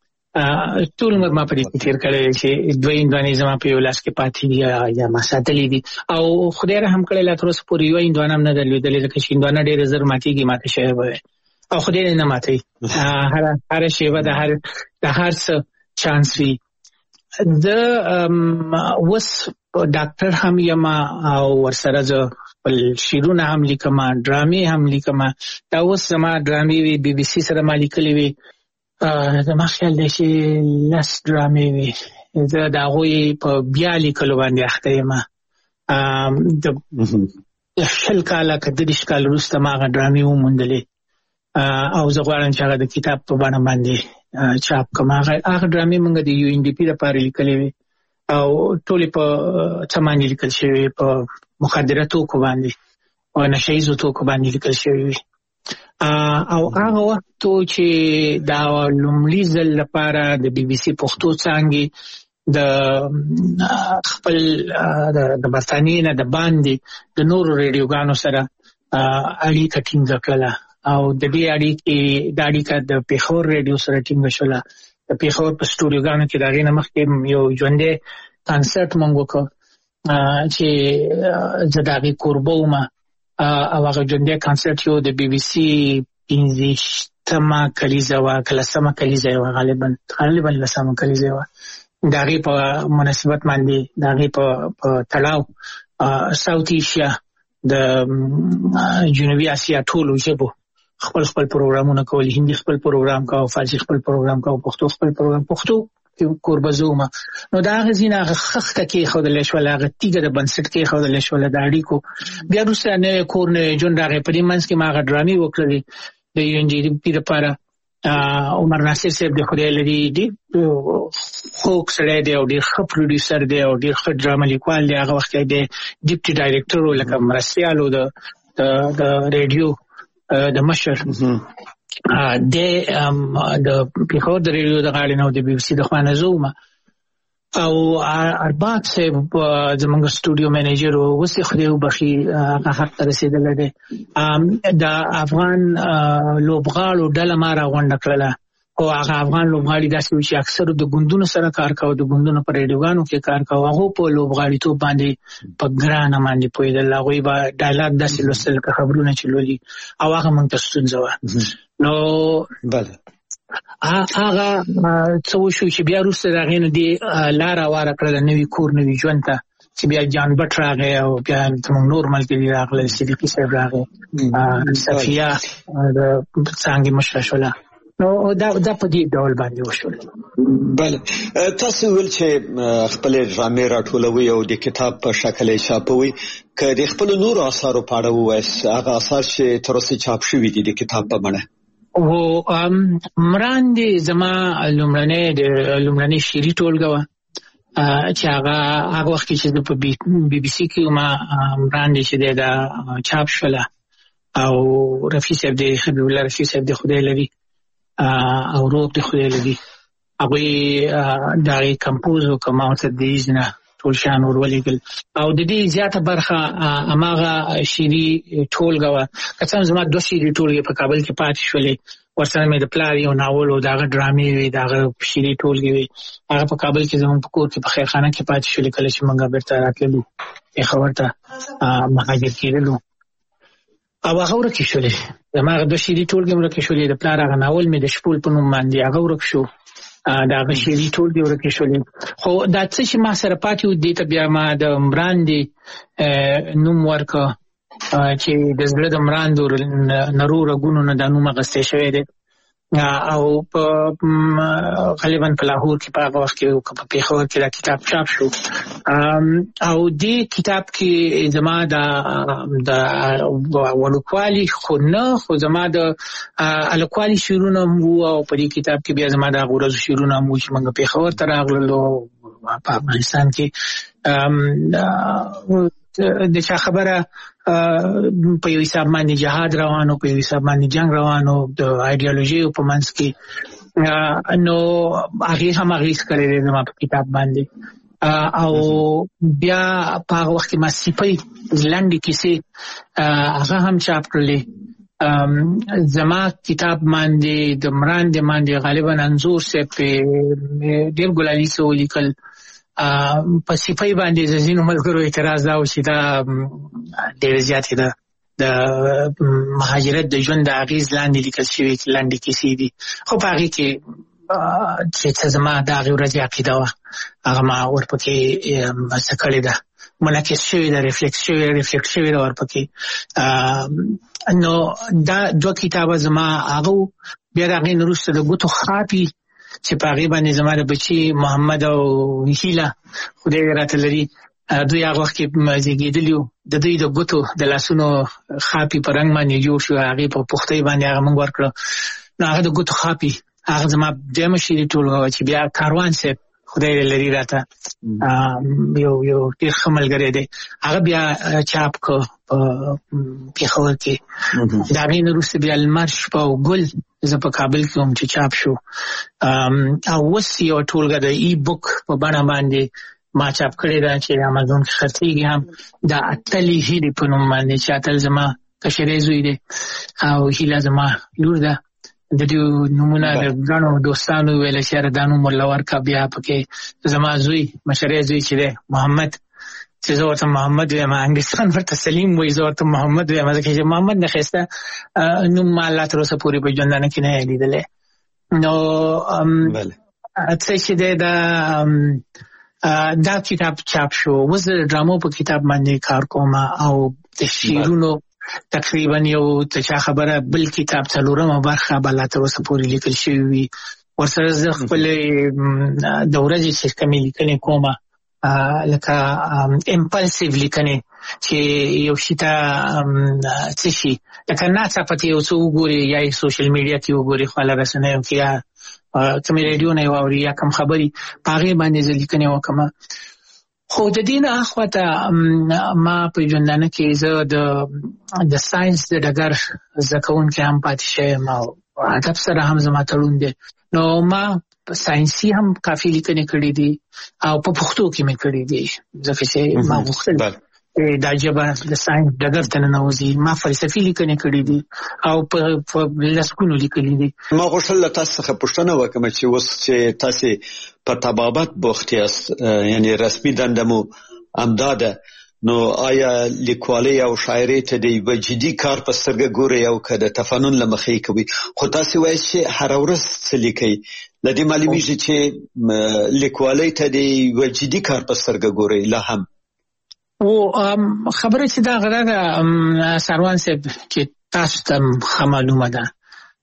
ټول عمر ما په دې کې تېر کړی دی چې دوه هندوانې زما په یو لاس کې پاتې دي یا ما ساتلې دي او خدای رحم کړی لا تر اوسه پورې یوه هندوانه هم نه ده لوېدلې ځکه چې هندوانه ډېره زر ماتېږي ماته شوی به وي او خدای دې نه ماتوي هره شېبه د هر د هر څه چانس وي زه اوس ډاکټر هم یم او ورسره زه خپل شعرونه هم لیکم ډرامې هم لیکم دا اوس زما ډرامې وي بي بي سي سره ما لیکلې وي زما خیال دی چې لس ډرامې وي زه د هغوی په بیا لیکلو باندې اخته یم د شل کاله که دېرش کاله وروسته ما هغه ډرامې وموندلې او زه غواړم چې هغه د کتاب په بڼه باندې چاپ کړم هغه ډرامې موږ د یو ان ډي پي لپاره لیکلې وي او ټولې په څه باندې لیکل شوي په مخدره توکو باندې او نشه ییزو توکو باندې لیکل شوي وي او هغه وخت چې دا لومړي ځل لپاره د بي بي سي پښتو څانګې د خپل د برطانیې نه د باندې د نورو ریډیوګانو سره اړیکه ټینګه کړله او د دې اړیکې دا اړیکه د پیښور ریډیو سره ټینګه شوله د پیښور په سټوډیوګانو کې د هغې نه مخکې یو ژوندی کنسرټ موږ وکړ چې زه د هغې کوربه وم او هغه ژوندی کنسرټ یو د بي بي سي پنځویشتمه کلیزه وه که لسمه کلیزه یې وه غالبا غالبا لسمه کلیزه یې وه د هغې په مناسبت باندې د هغې په تړاو ساوت ایشیا د جنوبي اسیا ټولو ژبو خپل خپل پروګرامونه کول هندي خپل پروګرام کاوه فارسي خپل پروګرام کاوه پښتو خپل پروګرام پښتو کوربه زه وم نو د هغه ځینې هغه خښته کېښودلی شوله هغه تیږه د بنسټ کېښودلی شوله د اړیکو بیا وروسته نوی کور نوی ژوند راغی په دې منځ کې ما هغه ډرامې وکړلې د یو ان ډي پي لپاره عمر ناصر صاحب د خدای لري ډېر خوږ سړی دی او ډېر ښه پروډیوسر دی او ډېر ښه ډرامه لیکوال دی هغه وخت کې د ډیپټي ډایرکټر و لکه مرستیال و د ریډیو د مشر د د پیښور د ریډیو د غاړې نه او د بي بي سي د خوا نه زه وم او ارباب صاحب زموږ سټوډیو منیجر و اوس یې خدای وبخي هغه حق ته رسېدلی دی د افغان لوبغاړو ډله ما راغونډه کړله او هغه افغان لوبغاړي داسې وو چې اکثرو د ګوندونو سره کار کوه د ګوندونو په ریډیوګانو کې کار کوه هغو په لوبغاړیتوب باندې په ګرانه باندې پوهېدل هغوی به ډایلاګ داسې لوستل لکه خبرونه چې لولي او هغه موږ ته ستونزه وه نو بله هغه څه وشو چې بیا وروسته د هغې نه دې لاره واره کړله نوي کور نوي ژوند ته چې بیا جان بټ راغی او بیا زموږ نور ملګري راغلل صدیقي صاحب راغی صفیه د څانګې مشره شوله نو دا دا په دې ډول باندې وشول بله تاسو ول چې خپل ډرامې راټولوي او د کتاب په شکل یې چاپوي که د خپل نور آثارو په اړه ووایاست هغه آثار چې تر اوسه چاپ شوي دي د کتاب په بڼه او مراندې زما لومړنۍ د لومړنۍ شعري ټولګه وه چې هغه هغه وخت کې چې په بي بي سي کې ما مراندې چې دی دا چاپ شوله او رفیع صاحب دی حبیب الله رفیع صاحب دی خدای لري او روب دی خدای لري هغوی د هغې کمپوز وکړه ما ورته د ایزنه ټول شیان ور ولیږل او د دې زیاته برخه هماغه شعري ټولګه وه که څه هم زما دوه شعري ټولګې په کابل کې پاتې شولې ورسره مې د پلار یو ناول و د هغه ډرامې وې د هغه شعري ټولګې وې هغه په کابل کې زموږ په کور کې په خیرخانه کې پاتې شولې کله چې موږ بېرته راتللو پېښور ته مهاجر کېدلو او هغه ورکې شولې زما هغه دوه شعري ټولګې هم ورکې شولې د پلار هغه ناول مې د شپول په نوم باندې هغه ورک شو دا هغه شعري ټولګې ورکې شولې خو دا څه چې ما سره پاتې و دې ته بیا ما د مراندې نوم ورکړه چې د زړه د مراندو نرو رګونو نه دا نوم اخیستی شوی دی او په غالبا په لاهور کې په هغه وخت کې په پېښور کې دا کتاب چاپ شو او دې کتاب کې زما د ولوکوالي خو نه خو زما د الوکوالي شعرونه هم وو او په دې کتاب کې بیا زما د هغو ورځو شعرونه هم وو چې موږ پېښور ته راغللو په افغانستان کې د چا خبره په یو حساب باندې جهاد روانو په یو حساب باندې جنگ روانو د ایډیالوژي په منځ کې نو هغې هم اغېز کړی دی زما په کتاب باندې او بیا په هغه وخت کې ما سیپۍ لنډې کیسې هغه هم چاپ کړلې زما کتاب باندې د مراندې باندې غالبا انځور صاحب ډېر ګلالي څه ولیکل په سیپۍ باندې د ځینو ملګرو اعتراض دا و چې دا ډېره زیاتې ده د مهاجرت د ژوند د اغېز لاندې لیکل شوي لنډې کیسې دي خو په هغې کې چې څه زما د هغې ورځې عقیده وه هغه ما ورپکې څه کړې ده منعکس شوې ده ریفلیکس شوې ریفلیکټ شوې ده ورپکې نو دا دوه کتابه زما هغه بیا د هغې نه وروسته د ګوتو خاپي چې په هغې باندې زما د بچي محمد او هیله خدای دې راته لري دوی هغه وخت کې زیږېدلي وو د دوی د ګوتو د لاسونو خاپي په رنګ باندې جوړ شو هغې په پختۍ باندې هغه موږ ورکړه نو هغه د ګوتو خاپي هغه زما دویمه شعري ټولګه وه چې بیا کاروان صاحب خدای دې لري راته یو یو ډېر ښه ملګری دی هغه بیا چاپ کړه په پېښور کې د هغې نه وروسته بیا لمر شپه او ګل زه په کابل کې وم چې چاپ شو او اوس یوه ټولګه د ای بک په بڼه باندې ما چاپ کړې ده چې امازون کې خرڅېږي هم د اتلې هیلې په نوم باندې چې اتل زما کشری زوی دی او هیله زما لور ده د دې نومونه د ګڼو دوستانو ویل چې یاره دا نوم ورله ورکړه بیا پکې زما زوی مشری زوی چې دی محمد چې زه ورته محمد ویم انګلیسان ورته سلیم وایي زه ورته محمد ویم ځکه چې محمد نه ښایسته نوم ما الله تر اوسه پورې په ژوندانه کې نه یې لیدلی نو څه چې دی دا دا کتاب چاپ شو اوس د ډرامو په کتاب باندې کار کوم او د شعرونو تقریبا یو ته چا خبره بل کتاب څلورمه برخه به لا تر اوسه پورې لیکل شوي وي ورسره زه خپلې د ورځې چې کومې لیکنې کومه لکه امپلسیو لیکنې چې یو شي ته څه شي لکه ناڅاپه ته یو څه وګورې یا یې سوشل میډیا کې وګورې خواله رسنیو کې یا کومې ریډیو نه یې واوري یا کوم خبرې په هغې باندې زه لیکنې وکړم خو د دې نه اخواته ما په ژوندانه کې زه د ساینس د ډګر زده کوونکی هم پاتې شوی یم او ادب سره هم زما تړون دی نو ما ساینسي هم کافي لیکنې کړي دي او په پښتو کې مې کړي دي ځکه چې ما غوښتل دا ژبه د ساینس ډګر ته ننوځي ما فلسفي لیکنې کړي دي او په لسګونو لیکلي دي ما غوښتل له تاسو څخه پوښتنه وکړم چې اوس چې تاسې په طبابت بوخت یاست یعنې رسمي دنده مو همدا ده نو آیا لیکوالۍ او شاعرۍ ته د یوه جدي کار په سترګه ګورئ او که د تفنن له مخې کوئ خو تاسې وایئ چې هره ورځ څه لیکئ له دې معلومیږي چې لیکوالۍ ته د یوه جدي کار په سترګه ګورئ لا هم او خبره چې دا غره ده سروان صاحب چې تاسو ته ښه معلومه ده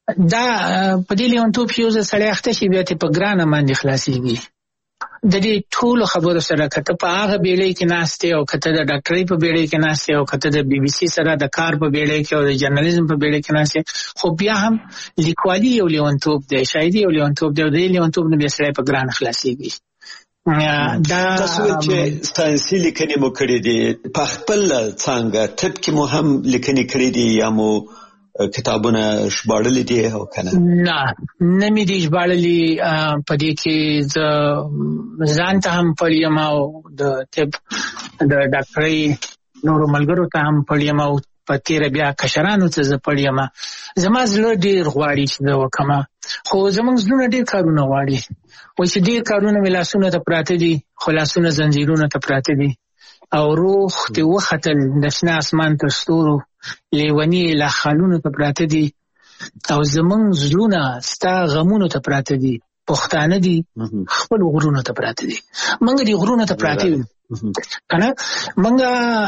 دا په دې لیونتوب یو ځل سړی اخته شي بیا ته په ګرانه باندې خلاصيږي. د دې ټول خبرو سره کته په هغه بیړۍ کې ناشته او کته د ډاکټرۍ په بیړۍ کې ناشته او کته د بي بي سي سره د کار په بیړۍ کې او د جرنالیزم په بیړۍ کې ناشته، خو بیا هم لیکوالي یو لیونتوب دی، شاعري یو لیونتوب دی، د لیونتوب نه بیا سړی په ګران خلاصيږي. دا تاسو چې ساينسي لیکنې مو کړې دي په خپل څنګه طب کې مو هم لیکنې کړې دي یا مو کتابونه ژباړلې دي او کنه؟ نه نه مې دي ژباړلې، په دې کې ځان ته هم پړیم او د طب د ډاکټرۍ نورو ملګرو ته هم پړیم او په تیر بیا کشرانو ته زه پړیم. زما زړه ډېر غواړي چې دا وکړم، خو زموږ زړونه ډېر کارونه غواړي. وایي چې ډېر کارونه مې لاسونه ته پراته دي، خو لاسونه زنځیرونه ته پراته دي او روح ته وختل د شنه اسمان تر ستورو لیونی لا خالونو ته پراته دي او زمونږ زړونه ستا غمونو ته پراته دي. پښتانه دي خپل غرونو ته پراته دي، موږ دي غرونو ته پراته یو کنه، موږ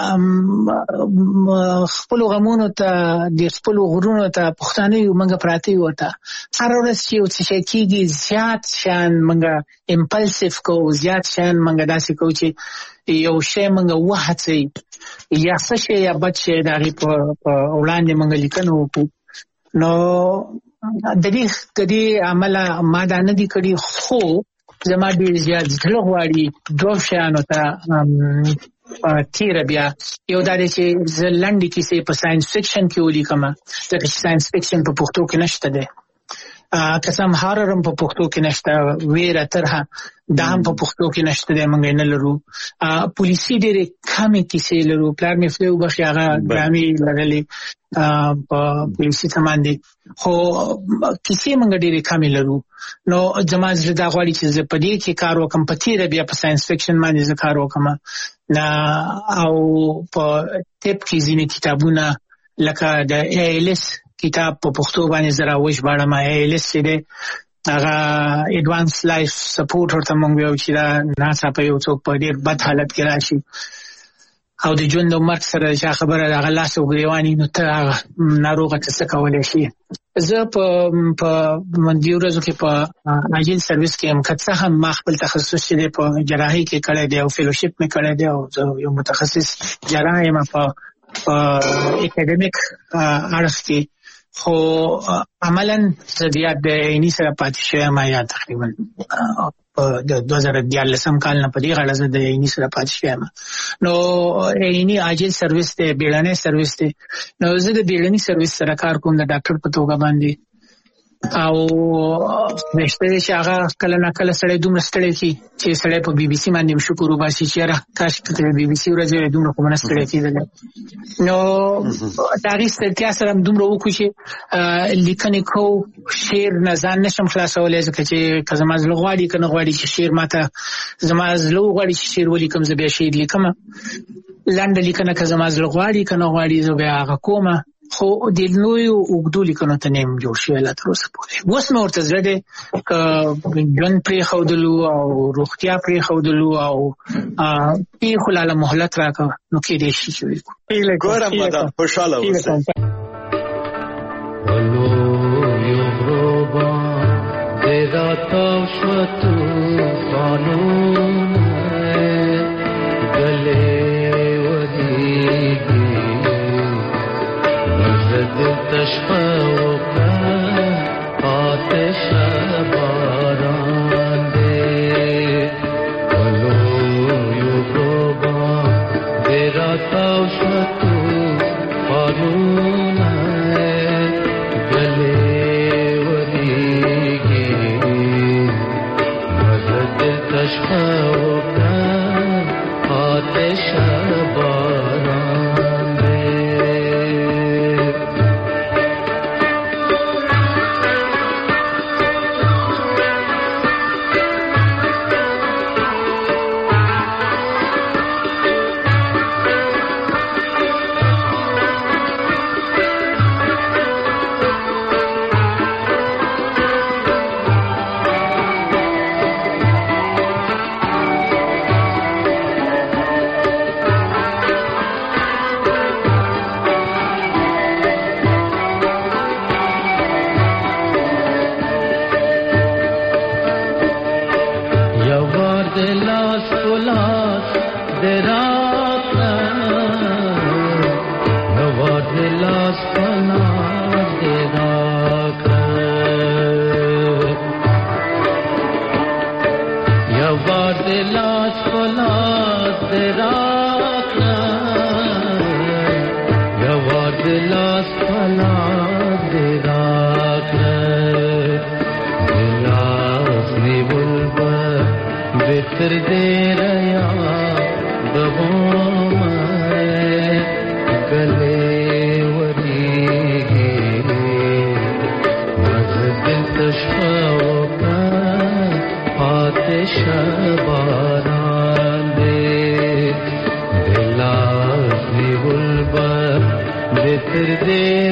خپل غمونو ته د خپل غرونو ته پښتانه یو، موږ پراته یو. ته هر ورځ چې یو څه کېږي زیات شان موږ امپلسیو کو، زیات شان موږ داسې کو چې یو شی موږ وهڅوي یا څه شی یا بد شی د هغې په وړاندې موږ لیکنه وکړو. نو د دې د دې عمله ما دا نه دي کړي، خو زما ډېر زیات زړه غواړي دوه شیانو ته تیره بیا. یو دا دی چې زه لنډې کیسې په ساینس فکشن کې ولیکم، ځکه چې ساینس فکشن په پښتو کې نشته دی. قسم هارر هم په پښتو کې نشته، ویره ترها دا هم په پښتو کې نشته دی، موږ نه لرو. پولیسي ډېرې کمې کیسې لرو، پلار مې خدای وبخښي هغه ډرامې لرلې په پولیسي څه باندې، خو کیسې موږ ډېرې کمې لرو. نو زما زړه دا غواړي چې زه په دې کې کار وکړم، په تېره بیا په ساینس فکشن باندې زه کار وکړم. او په طب کې ځینې کتابونه لکه د ای ایل اس کتاب په پښتو باندې زه راوژباړم. ای ایل اس چې دی هغه ایډوانس لایف سپورټ ورته موږ وایو، چې دا ناڅاپه یو څوک په ډېر بد حالت کې راشي او د ژوند او مرګ سره چې خبره د هغه لاس او ګریوان وي، نو ته هغه ناروغه ته څه کولی شي. زه په په دې ورځو کې په عاجل سروس کې یم، که څه هم ما خپل تخصص چې دی په جراحۍ کې کړی دی او فیلوشپ مې کړی دی او زه یو متخصص جراح یم په اکیډمیک اړخ کې، خو عملاً زه زیات د عیني سره پاتې شوی یم. یا تقریبا د دوه زره دیارلسم کال نه په دې غاړه زه د عیني سره پاتې شوی یم. نو عیني عاجل سروس دی، بیړنی سروس دی. نو زه د بیړني سروس سره کار کوم د ډاکټر په توګه باندې، او نشته دی چې هغه کله نه کله سړی دومره ستړی کي چې سړی په بي بي سي باندې شکر وباسي چې یاره کاش که بي بي سي ورځ دومره خو به نه ستړی کېدلی. نو د هغې ستړتیا سره هم دومره وکړو چې لیکنې کوو، شعر نه ځان نشم خلاصولی، ځکه چې که زما زړه غواړي که نه غواړي چې شعر ماته زما زړه وغواړي چې شعر ولیکم زه بیا شعر لیکم، لنډه لیکنه که زما زړه غواړي که نه غواړي زه بیا هغه کومه، خو د لویو اوږدو لیکنو ته نه یم جوړ شوی لا تر اوسه پورې. اوس مې ورته زړه دی که ژوند پرېښودلو او روغتیا پرېښودلو او پېښو لاله مهلت راکړه نو کېدای شي چې ولیکو. ګورم مدام خوشحاله اوسئ. تشفاوکا آتش باران دے ولو یوگوبا دیرا تاوشتو قانون فلاس دراکا یوار دلاس فلاس دراکا یوار دلاس فلاس دراکا یوار دلاس فلاس دراکا دلاس نیول بتر دے ریا دغوم گلے وریگی مزدل تشفاوکا آتش باران دے دلاس نیول بتر دے